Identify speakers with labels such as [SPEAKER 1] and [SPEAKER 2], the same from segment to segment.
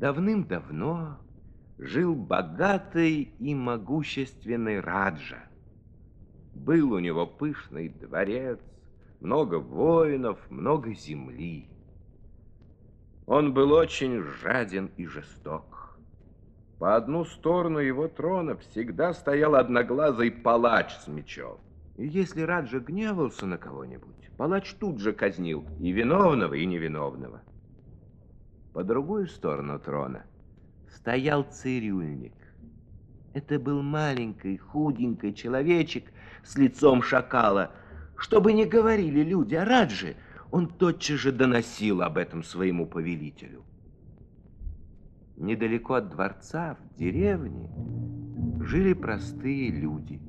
[SPEAKER 1] Давным-давно жил богатый и могущественный Раджа. Был у него пышный дворец, много воинов, много земли. Он был очень жаден и жесток. По одну сторону его трона всегда стоял одноглазый палач с мечом. И если Раджа гневался на кого-нибудь, палач тут же казнил и виновного, и невиновного. По другую сторону трона стоял цирюльник. Это был маленький, худенький человечек с лицом шакала. Что бы ни говорили люди о Радже, он тотчас же доносил об этом своему повелителю. Недалеко от дворца, в деревне, жили простые люди.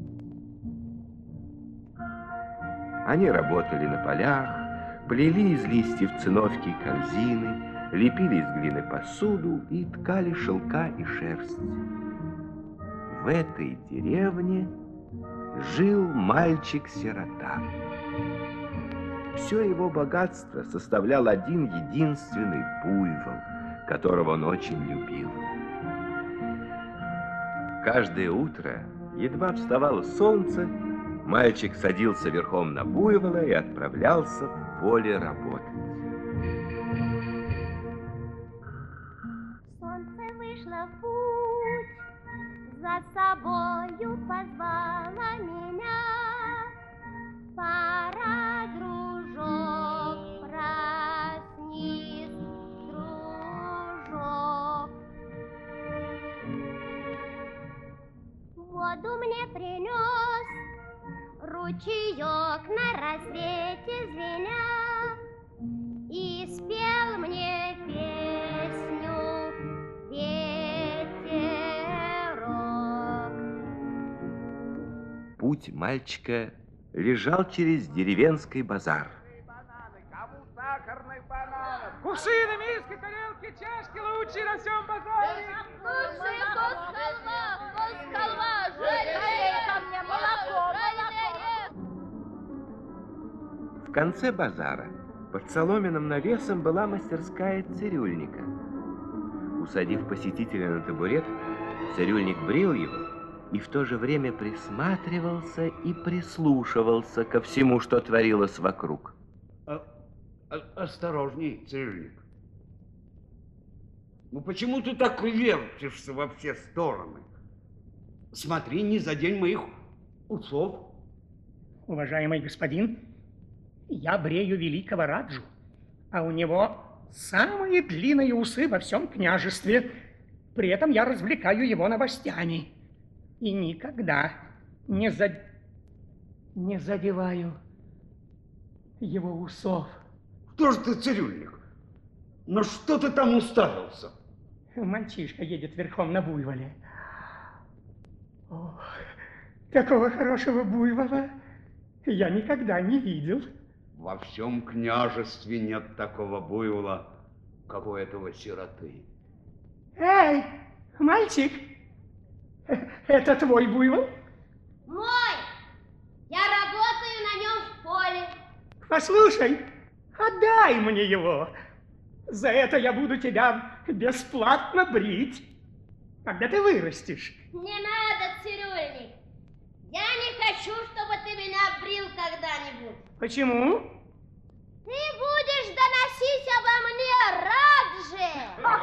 [SPEAKER 1] Они работали на полях, плели из листьев циновки корзины, лепили из глины посуду и ткали шелка и шерсть. В этой деревне жил мальчик-сирота. Все его богатство составлял один единственный буйвол, которого он очень любил. Каждое утро, едва вставало солнце, мальчик садился верхом на буйвола и отправлялся в поле работать.
[SPEAKER 2] Солнце вышло в путь, за собою позвала меня. Пора, дружок, проснись, дружок. Воду мне принес ручеек на рассвете звеня и спел мне песню ветерок.
[SPEAKER 1] Путь мальчика лежал через деревенский базар.
[SPEAKER 3] Кому сахарных бананов? Кувшины, миски, тарелки, чашки лучшие на всем базаре.
[SPEAKER 2] Лучшие халва, налей ко мне молоко.
[SPEAKER 1] В конце базара под соломенным навесом была мастерская цирюльника. Усадив посетителя на табурет, цирюльник брил его и в то же время присматривался и прислушивался ко всему, что творилось вокруг.
[SPEAKER 4] Осторожней, цирюльник. Ну почему ты так вертишься во все стороны? Смотри, не задень моих усов.
[SPEAKER 5] Уважаемый господин, я брею великого Раджу, а у него самые длинные усы во всем княжестве. При этом я развлекаю его новостями. И никогда не задеваю его усов.
[SPEAKER 4] Кто же ты, цирюльник? Ну что ты там уставился?
[SPEAKER 5] Мальчишка едет верхом на буйволе. О, такого хорошего буйвола я никогда не видел.
[SPEAKER 4] Во всем княжестве нет такого буйвола, как у этого сироты.
[SPEAKER 5] Эй, мальчик, это твой буйвол?
[SPEAKER 2] Мой! Я работаю на нем в поле.
[SPEAKER 5] Послушай, отдай мне его. За это я буду тебя бесплатно брить, когда ты вырастешь.
[SPEAKER 2] Не надо, цирюльник. Я не хочу, чтобы ты меня брил когда-нибудь.
[SPEAKER 5] Почему?
[SPEAKER 2] Ты будешь доносить обо мне, Радже.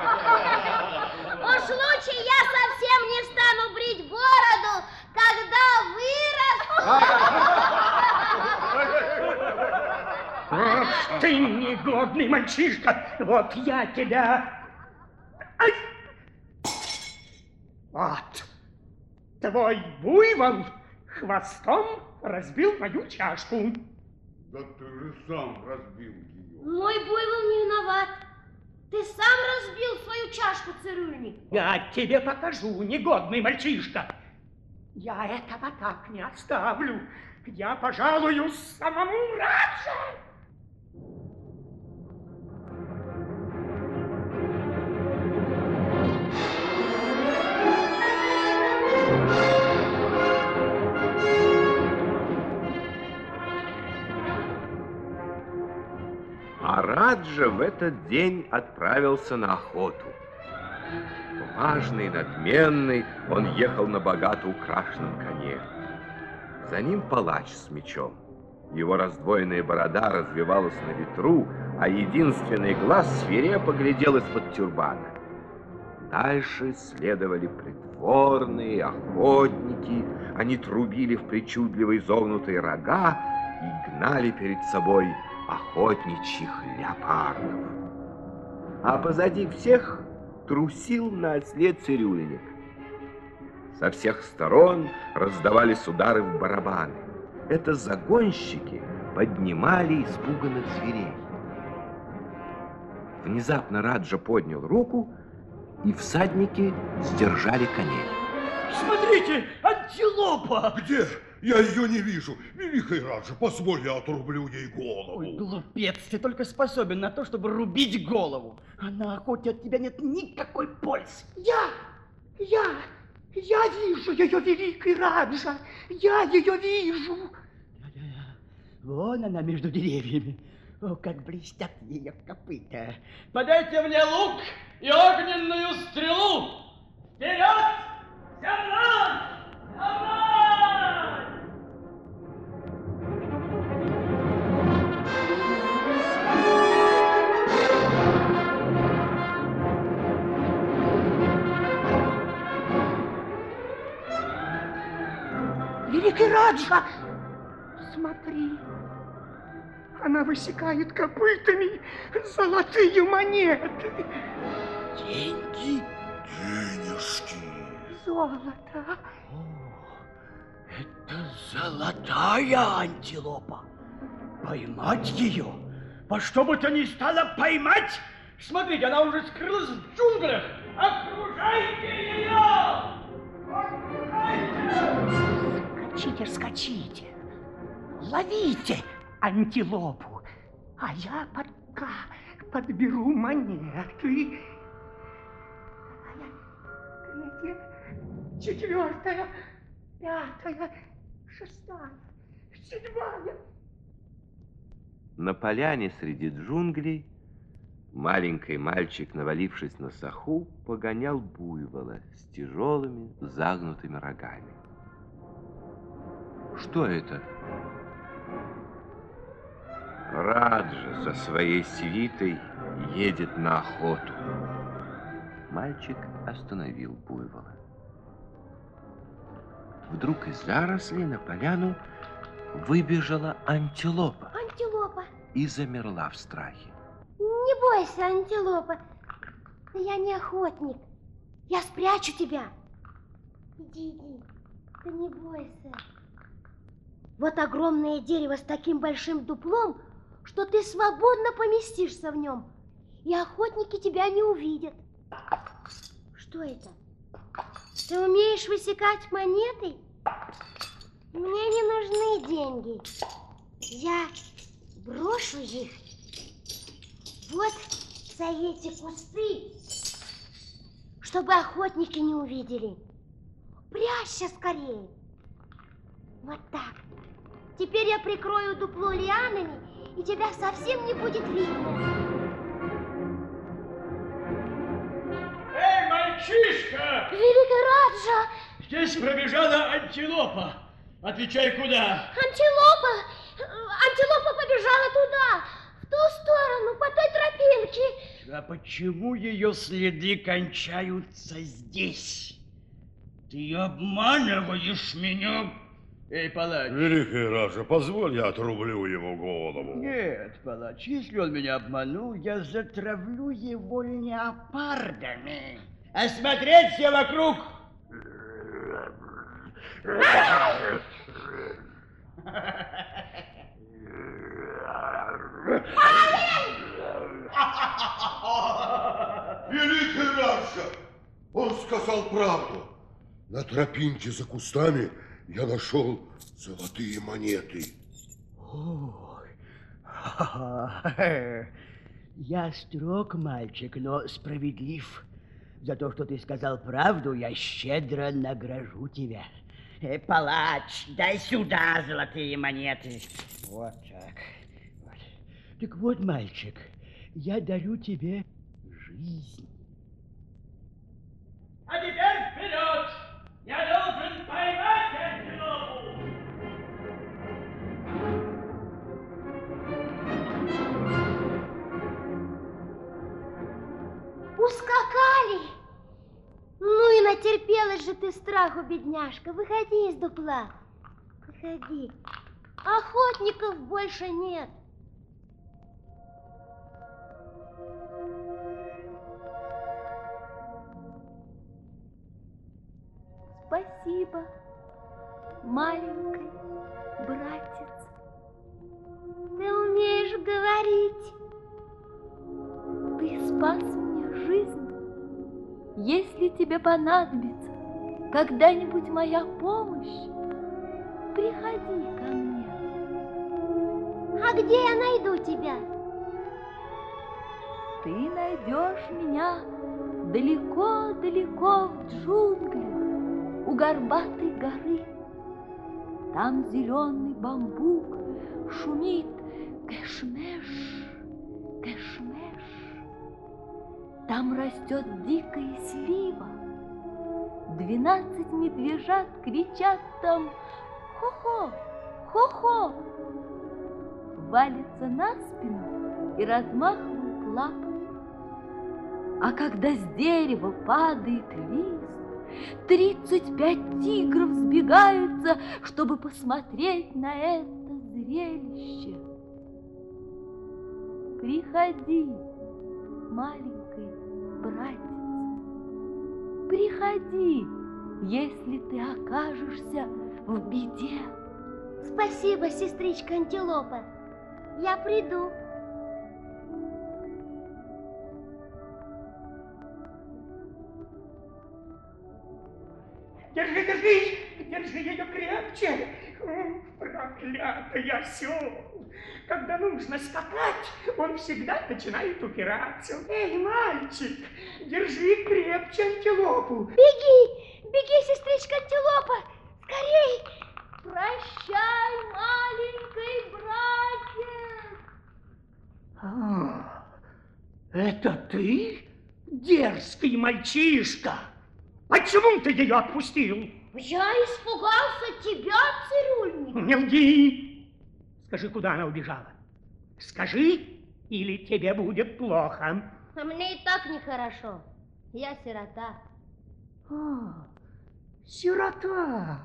[SPEAKER 2] Уж лучше я совсем не стану брить бороду, когда вырасту.
[SPEAKER 5] Ах ты, негодный мальчишка, вот я тебя... Ай! Вот, твой буйвол хвостом разбил мою чашку.
[SPEAKER 4] Да ты же сам разбил ее.
[SPEAKER 2] Мой буйвол не виноват. Ты сам разбил свою чашку, цирюльник.
[SPEAKER 5] Я тебе покажу, негодный мальчишка. Я этого так не оставлю. Я пожалуюсь самому Радже.
[SPEAKER 1] А Раджа в этот день отправился на охоту. Важный, надменный, он ехал на богато украшенном коне. За ним палач с мечом. Его раздвоенная борода развивалась на ветру, а единственный глаз свирепо глядел из-под тюрбана. Дальше следовали придворные, охотники. Они трубили в причудливо изогнутые рога и гнали перед собой охотничьих леопардов. А позади всех трусил на осле цирюльник. Со всех сторон раздавались удары в барабаны. Это загонщики поднимали испуганных зверей. Внезапно Раджа поднял руку, и всадники сдержали коней.
[SPEAKER 4] Смотрите, антилопа!
[SPEAKER 6] Где? Я ее не вижу. Великий Раджа, позволь, я отрублю ей голову.
[SPEAKER 4] Ой, глупец, ты только способен на то, чтобы рубить голову. А на охоте от тебя нет никакой пользы.
[SPEAKER 5] Я вижу ее, великий Раджа. Я ее вижу.
[SPEAKER 4] Вон она между деревьями. О, как блестят ее копыта. Подайте мне лук и огненную стрелу. Вперед! Земля! Земля!
[SPEAKER 5] Великий Раджа, смотри. Она высекает копытами золотые монеты.
[SPEAKER 4] Деньги?
[SPEAKER 6] Денежки.
[SPEAKER 5] Золото.
[SPEAKER 4] Это золотая антилопа. Поймать ее? Во что бы то ни стало поймать? Смотрите, она уже скрылась в джунглях. Окружайте ее! Окружайте!
[SPEAKER 5] Скачите. Ловите антилопу, а я пока подберу монеты. Третья, четвертая, пятая, шестая, седьмая.
[SPEAKER 1] На поляне среди джунглей маленький мальчик, навалившись на саху, погонял буйвола с тяжелыми загнутыми рогами. Что это? Раджа со своей свитой едет на охоту. Мальчик остановил буйвола. Вдруг из зарослей на поляну выбежала антилопа.
[SPEAKER 2] Антилопа.
[SPEAKER 1] И замерла в страхе.
[SPEAKER 2] Не бойся, антилопа. Я не охотник. Я спрячу тебя. Иди, ты не бойся. Вот огромное дерево с таким большим дуплом, что ты свободно поместишься в нем, и охотники тебя не увидят. Что это? Ты умеешь высекать монеты? Мне не нужны деньги. Я брошу их вот за эти кусты, чтобы охотники не увидели. Прячься скорее. Вот так. Теперь я прикрою дупло лианами, и тебя совсем не будет видно.
[SPEAKER 4] Эй, мальчишка!
[SPEAKER 2] Великий Раджа!
[SPEAKER 4] Здесь пробежала антилопа. Отвечай, куда?
[SPEAKER 2] Антилопа! Антилопа побежала туда, в ту сторону, по той тропинке.
[SPEAKER 4] А почему ее следы кончаются здесь? Ты обманываешь меня? Эй, палач.
[SPEAKER 6] Великий Раджа, позволь, я отрублю ему голову.
[SPEAKER 4] Нет, палач, если он меня обманул, я затравлю его леопардами. Осмотреть все вокруг!
[SPEAKER 6] Великий Раджа, он сказал правду. На тропинке за кустами я нашел золотые монеты.
[SPEAKER 4] Ой, я строг, мальчик, но справедлив. За то, что ты сказал правду, я щедро награжу тебя. Палач, дай сюда золотые монеты. Вот так. Вот. Так вот, мальчик, я дарю тебе жизнь.
[SPEAKER 3] А теперь вперед! Я должен поймать антилопу!
[SPEAKER 2] Ускакали! Ну и натерпелась же ты страху, бедняжка. Выходи из дупла. Выходи. Охотников больше нет. Спасибо, маленький братец. Ты умеешь говорить. Ты спас мне жизнь. Если тебе понадобится когда-нибудь моя помощь, приходи ко мне. А где я найду тебя? Ты найдешь меня далеко-далеко в джунглях, у горбатой горы. Там зеленый бамбук шумит кэшмеш, кэшмеш. Там растет дикая слива. 12 медвежат кричат там хо-хо, хо-хо. Валятся на спину и размахивают лапами. А когда с дерева падает лист, 35 тигров сбегаются, чтобы посмотреть на это зрелище. Приходи, маленький братец, приходи, если ты окажешься в беде. Спасибо, сестричка Антилопа. Я приду.
[SPEAKER 5] Держи, держи! Держи ее крепче! Проклятый осел! Когда нужно скакать, он всегда начинает упираться. Эй, мальчик, держи крепче антилопу.
[SPEAKER 2] Беги, беги, сестричка Антилопа, скорей! Прощай, маленький братец!
[SPEAKER 5] Это ты, дерзкий мальчишка? Почему ты ее отпустил?
[SPEAKER 2] Я испугался тебя, цирюльник.
[SPEAKER 5] Не лги! Скажи, куда она убежала? Скажи, или тебе будет плохо.
[SPEAKER 2] А мне и так нехорошо. Я сирота.
[SPEAKER 5] Сирота.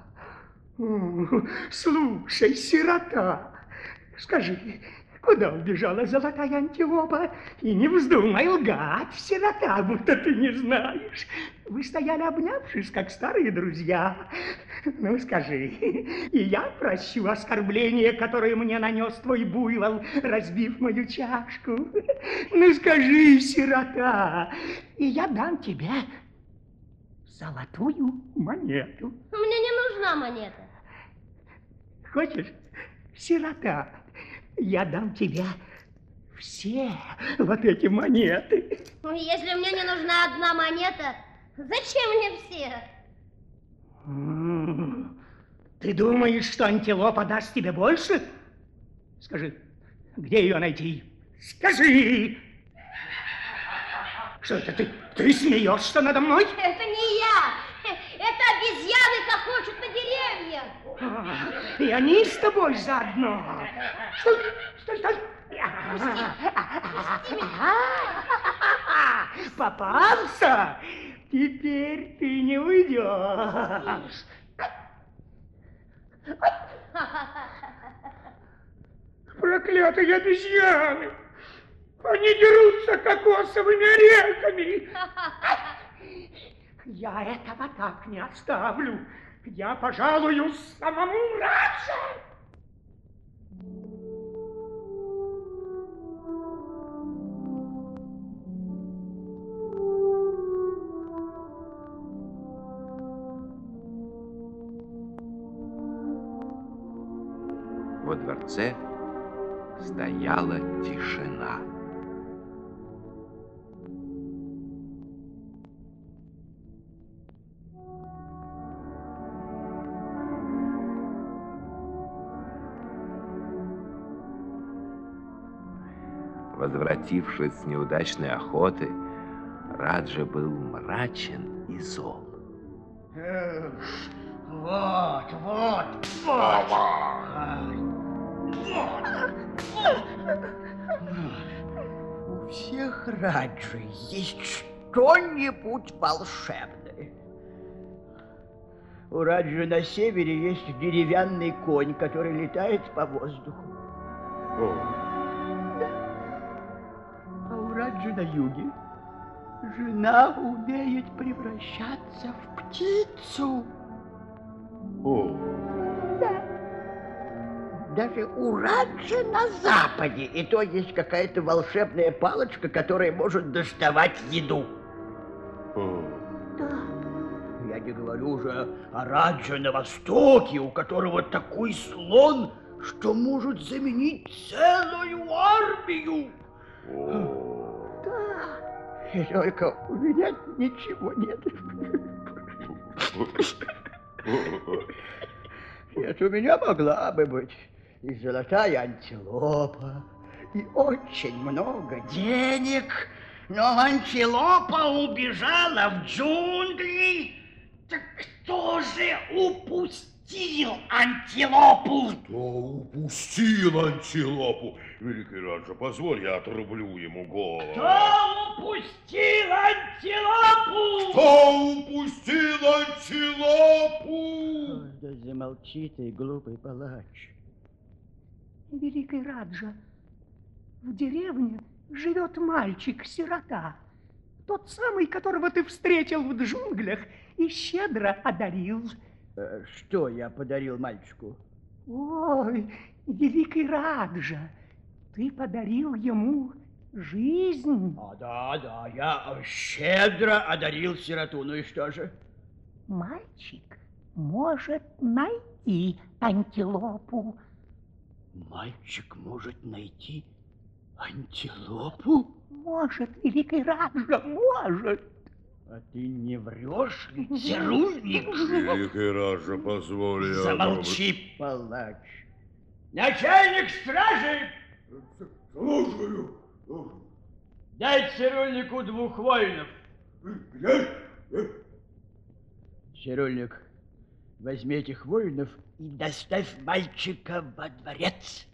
[SPEAKER 5] Слушай, сирота, скажи, куда убежала золотая антилопа? И не вздумай лгать, сирота, будто ты не знаешь. Вы стояли, обнявшись, как старые друзья. Ну, скажи, и я прощу оскорбление, которое мне нанес твой буйвол, разбив мою чашку. Ну, скажи, сирота, и я дам тебе золотую монету.
[SPEAKER 2] Мне не нужна монета.
[SPEAKER 5] Хочешь, сирота, я дам тебе все вот эти монеты.
[SPEAKER 2] Ну, если мне не нужна одна монета, зачем мне все?
[SPEAKER 5] Ты думаешь, что антилопа даст тебе больше? Скажи, где ее найти? Скажи! Что это ты смеешься надо мной?
[SPEAKER 2] Это не я! Это обезьяны хохочут на деревьях!
[SPEAKER 5] И они с тобой заодно. Стой, стой, стой!
[SPEAKER 2] Пусти меня!
[SPEAKER 5] Попался? Теперь ты не уйдешь. Проклятые обезьяны! Они дерутся кокосовыми орехами! Я этого так не оставлю. Я пожалую самому Раджу.
[SPEAKER 1] Во дворце стояла тишина. Возвратившись с неудачной охоты, Раджа был мрачен и и зол.
[SPEAKER 4] Вот. У всех раджей есть что-нибудь волшебное. У раджи на севере есть деревянный конь, который летает по воздуху. А у раджи на юге жена умеет превращаться в птицу. Да. Даже у раджи на западе и то есть какая-то волшебная палочка, которая может доставать еду. Да. Я не говорю уже о радже на востоке, у которого такой слон, что может заменить целую армию. Да. И только у меня ничего нет. Нет, у меня могла бы быть и золотая антилопа, и очень много денег. Но антилопа убежала в джунгли. Так кто же упустил антилопу?
[SPEAKER 6] Кто упустил антилопу? Великий Раджа, позволь, я отрублю ему голову.
[SPEAKER 4] Кто упустил антилопу?
[SPEAKER 6] Кто упустил антилопу?
[SPEAKER 4] Да замолчи ты, глупый палач.
[SPEAKER 5] Великий Раджа, в деревне живет мальчик-сирота. Тот самый, которого ты встретил в джунглях и щедро одарил.
[SPEAKER 4] Что я подарил мальчику?
[SPEAKER 5] Ой, великий Раджа, ты подарил ему жизнь.
[SPEAKER 4] Да, я щедро одарил сироту. Ну и что же?
[SPEAKER 5] Мальчик может найти антилопу.
[SPEAKER 4] Мальчик может найти антилопу?
[SPEAKER 5] Может, великий Раджа, может.
[SPEAKER 4] А ты не врешь ли, цирульник?
[SPEAKER 6] Великий Раджа, позволь, я...
[SPEAKER 4] Замолчи, палач. Начальник стражи!
[SPEAKER 6] Слушаю.
[SPEAKER 4] Дай цирульнику 2 воинов. Цирульник, возьми этих воинов и доставь мальчика во дворец.